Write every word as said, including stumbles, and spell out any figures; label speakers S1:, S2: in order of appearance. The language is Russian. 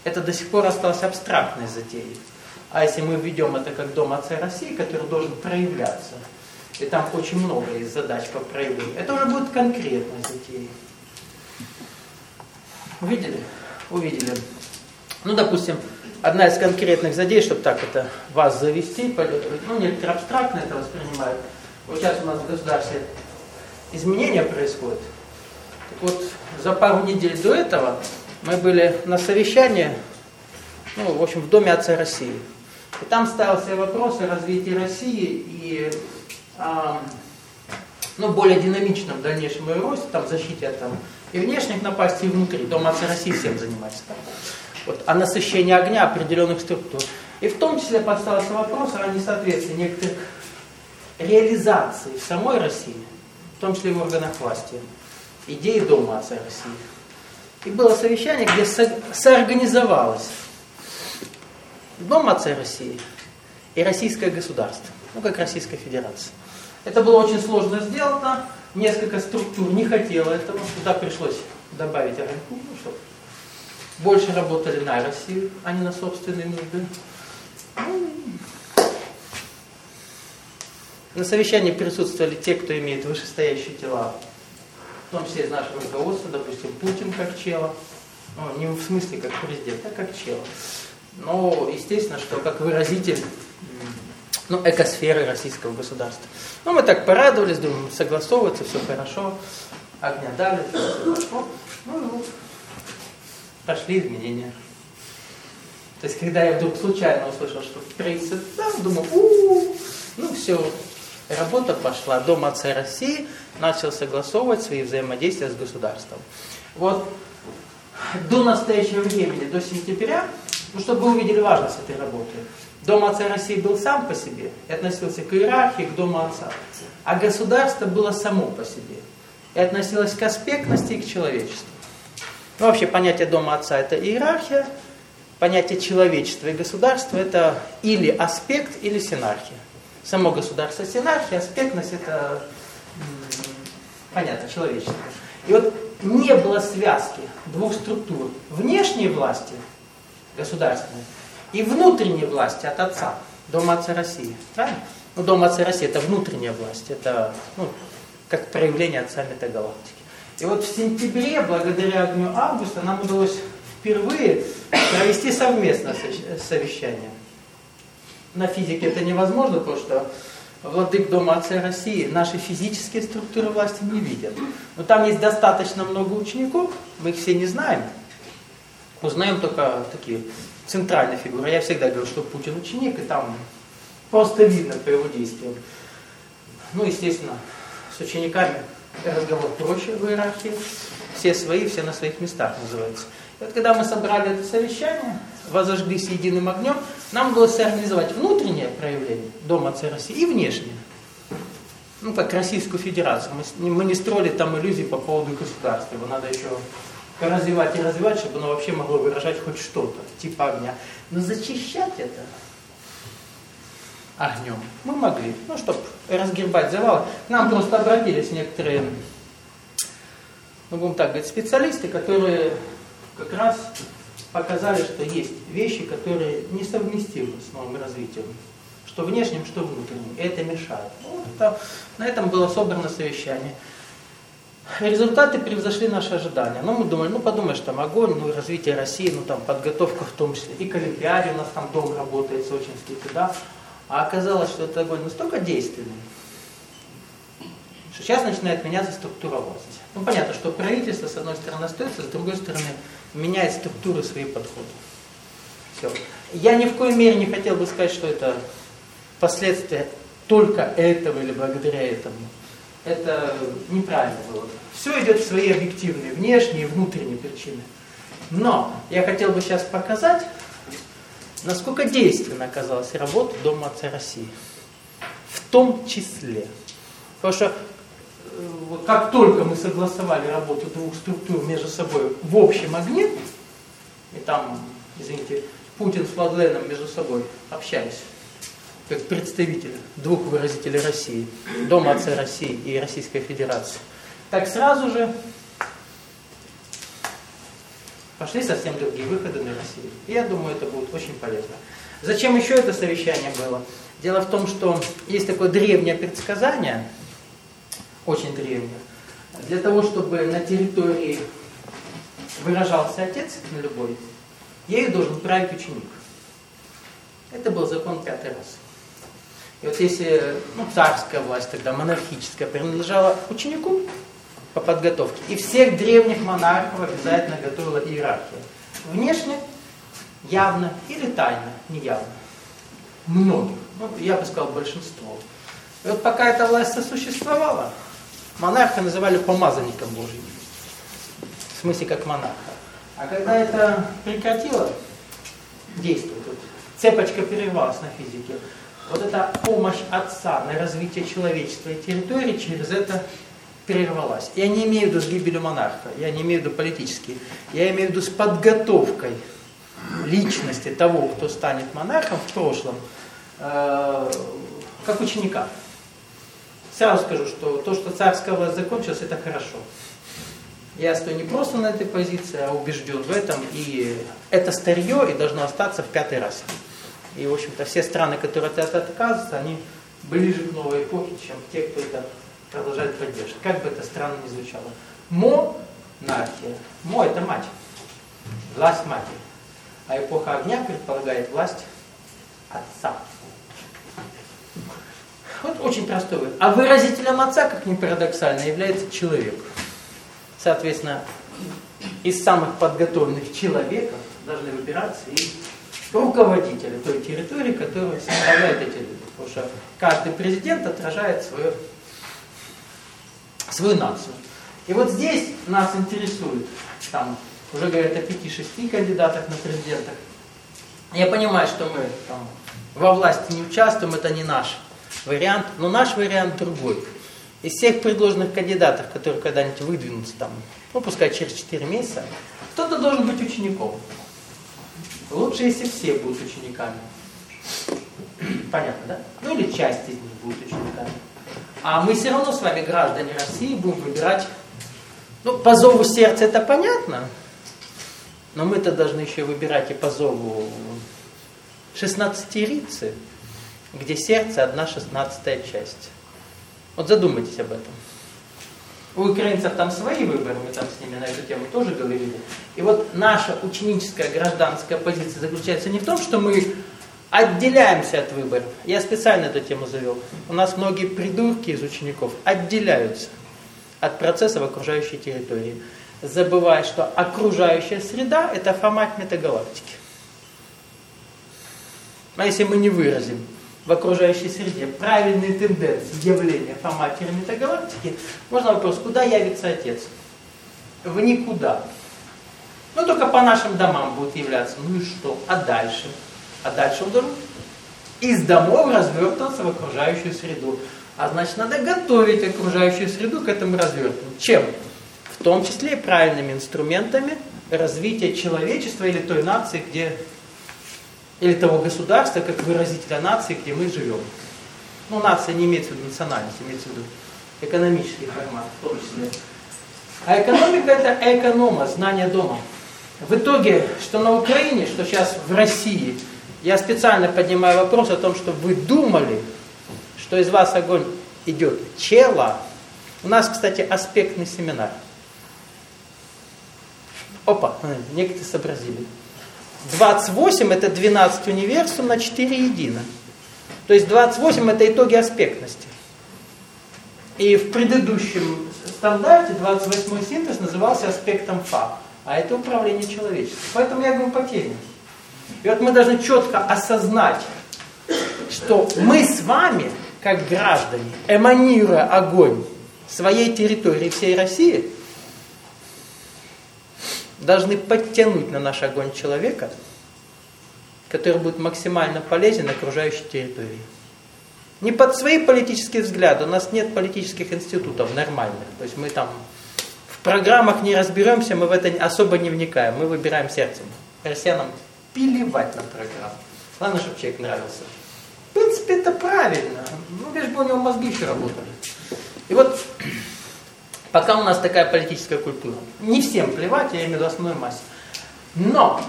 S1: это до сих пор осталось абстрактной затеей. А если мы введем это как Дом Отца России, который должен проявляться, и там очень много есть задач по проявлению, это уже будет конкретной затеей. Увидели? Увидели. Ну, допустим, одна из конкретных задей, чтобы так это вас завести, ну, некоторые абстрактно это воспринимают. Вот сейчас у нас в государстве изменения происходят. Так вот, за пару недель до этого мы были на совещании, ну, в общем, в Доме Отца России. И там ставился вопрос о развитии России и а, ну, более динамичном дальнейшем ее росте, там, защите от там, и внешних напастей, и внутри. Дом Отца России всем занимается. Вот, о насыщении огня определенных структур. И в том числе поставился вопрос о несоответствии некоторых реализаций в самой России, в том числе и в органах власти, идеи Дома Отца России. И было совещание, где со- соорганизовалось Дом Отца России и Российское государство, ну как Российская Федерация. Это было очень сложно сделано, несколько структур не хотело этого, туда пришлось добавить огоньку, ну, чтобы больше работали на Россию, а не на собственные нужды. На совещании присутствовали те, кто имеет вышестоящие тела, в том числе из нашего руководства, допустим, Путин как чела, ну, не в смысле как президент, а как чела. Но, естественно, что как выразитель ну, экосферы российского государства. Ну, мы так порадовались, думаем, согласовывается, все хорошо, огня дали, все хорошо. Ну и вот, пошли изменения. То есть, когда я вдруг случайно услышал, что в правительстве, да, думаю, у-у-у, ну все, работа пошла. Дом Отца России начал согласовывать свои взаимодействия с государством. Вот до настоящего времени, до сентября, ну, чтобы вы увидели важность этой работы, Дом Отца России был сам по себе и относился к иерархии, к Дому Отца. А государство было само по себе и относилось к аспектности и к человечеству. Ну, вообще понятие Дома Отца это иерархия, понятие человечества и государства это или аспект, или синархия. Само государство синархия, аспектность это, понятно, человечество. И вот не было связки двух структур. Внешней власти, государственной, и внутренней власти от Отца, Дома Отца России. Правильно? Ну, Дом Отца России это внутренняя власть, это ну, как проявление Отца метагалактики. И вот в сентябре, благодаря огню августа, нам удалось впервые провести совместное совещание. На физике это невозможно, потому что владык Дома Отца России наши физические структуры власти не видят. Но там есть достаточно много учеников, мы их все не знаем. Узнаем только такие центральные фигуры. Я всегда говорю, что Путин ученик, и там просто видно по его действиям. Ну, естественно, с учениками разговор проще в иерархии. Все свои, все на своих местах называется. И вот когда мы собрали это совещание, возожглись единым огнем, нам удалось организовать внутреннее проявление Дома Отца России и внешнее. Ну, как Российскую Федерацию. Мы, мы не строили там иллюзий по поводу государства. Его надо еще развивать и развивать, чтобы оно вообще могло выражать хоть что-то, типа огня. Но зачищать это огнем мы могли. Ну, чтобы разгребать завалы. К нам просто обратились некоторые, ну, будем так говорить, специалисты, которые как раз показали, что есть вещи, которые несовместимы с новым развитием. Что внешним, что внутренним. И это мешает. Ну, это, на этом было собрано совещание. Результаты превзошли наши ожидания. Ну, мы думали, ну, подумаешь, там огонь, ну, развитие России, ну, там, подготовка в том числе. И к Олимпиаде у нас там дом работает, сочинский, туда. А оказалось, что этот огонь настолько действенный, что сейчас начинает меняться структура власти. Ну, понятно, что правительство, с одной стороны, остается, с другой стороны, меняет структуру свои подходы. Все. Я ни в коей мере не хотел бы сказать, что это последствия только этого или благодаря этому. Это неправильно было. Все идет в свои объективные, внешние и внутренние причины. Но я хотел бы сейчас показать, насколько действенна оказалась работа Дома Отца России. В том числе. Потому что вот как только мы согласовали работу двух структур между собой в общем огне, и там, извините, Путин с Владленом между собой общались, как представители двух выразителей России, Дома Отца России и Российской Федерации, так сразу же Пошли совсем другие выходы на Россию. И я думаю, это будет очень полезно. Зачем еще это совещание было? Дело в том, что есть такое древнее предсказание, очень древнее, для того, чтобы на территории выражался отец на любой, ею должен править ученик. Это был закон пятый раз. И вот если ну, царская власть, тогда монархическая, принадлежала ученику по подготовке, и всех древних монархов обязательно готовила иерархия. Внешне, явно или тайно, неявно. Многих, ну, я бы сказал, большинство. И вот пока эта власть сосуществовала, монарха называли помазанником Божьим. В смысле, как монарха. А когда это прекратило действовать, вот, цепочка прервалась на физике, вот эта помощь Отца на развитие человечества и территории через это прервалась. Я не имею в виду с гибелью монарха, я не имею в виду политически, я имею в виду с подготовкой личности того, кто станет монархом в прошлом, э, как ученика. Сразу скажу, что то, что царская власть закончилась, это хорошо. Я стою не просто на этой позиции, а убежден в этом, и это старье и должно остаться в пятый раз. И, в общем-то, все страны, которые от этого отказываются, они ближе к новой эпохе, чем те, кто это продолжает поддерживать. Как бы это странно ни звучало. Монархия. Мо – это мать. Власть матери. А эпоха огня предполагает власть отца. Вот очень простой вывод. А выразителем отца, как ни парадоксально, является человек. Соответственно, из самых подготовленных человеков должны выбираться и руководители той территории, которую составляют эти люди. Потому что каждый президент отражает свою, свою нацию. И вот здесь нас интересует, там уже говорят о пяти-шести кандидатах на президентах. Я понимаю, что мы там во власти не участвуем, это не наш вариант, но наш вариант другой. Из всех предложенных кандидатов, которые когда-нибудь выдвинутся там, ну пускай через четыре месяца, кто-то должен быть учеником. Лучше, если все будут учениками. Понятно, да? Ну или часть из них будет учениками. А мы все равно с вами, граждане России, будем выбирать, ну, по зову сердца это понятно, но мы-то должны еще выбирать и по зову шестнадцатерицы, где сердце одна шестнадцатая часть. Вот задумайтесь об этом. У украинцев там свои выборы, мы там с ними на эту тему тоже говорили. И вот наша ученическая гражданская позиция заключается не в том, что мы отделяемся от выборов. Я специально эту тему завел. У нас многие придурки из учеников отделяются от процесса в окружающей территории, забывая, что окружающая среда – это формат метагалактики. А если мы не выразим в окружающей среде правильные тенденции явления по матери метагалактики, можно вопрос, куда явится Отец? В никуда. Ну, только по нашим домам будет являться. Ну и что? А дальше? А дальше он должен из домов развертываться в окружающую среду. А значит, надо готовить окружающую среду к этому развертыванию. Чем? В том числе и правильными инструментами развития человечества или той нации, где... или того государства, как выразителя нации, где мы живем. Ну, нация не имеется в виду национальность, имеется в виду экономический формат, в том числе. А экономика – это эконома, знание дома. В итоге, что на Украине, что сейчас в России, я специально поднимаю вопрос о том, что вы думали, что из вас огонь идет чела. У нас, кстати, аспектный семинар. Опа, некоторые сообразили. двадцать восемь это двенадцать универсум на четыре едино. То есть двадцать восемь это итоги аспектности. И в предыдущем стандарте двадцать восьмой синтез назывался аспектом Фа. А это управление человечеством. Поэтому я говорю по теме. И вот мы должны четко осознать, что мы с вами, как граждане, эманируя огонь своей территории, всей России, должны подтянуть на наш огонь человека, который будет максимально полезен окружающей территории. Не под свои политические взгляды, у нас нет политических институтов нормальных. То есть мы там в программах не разберемся, мы в это особо не вникаем, мы выбираем сердцем. Россиянам плевать на программу. Главное, чтобы человек нравился. В принципе, это правильно. Ну, лишь бы у него мозги еще работали. И вот... Пока у нас такая политическая культура. Не всем плевать, я имею в виду основной массе. Но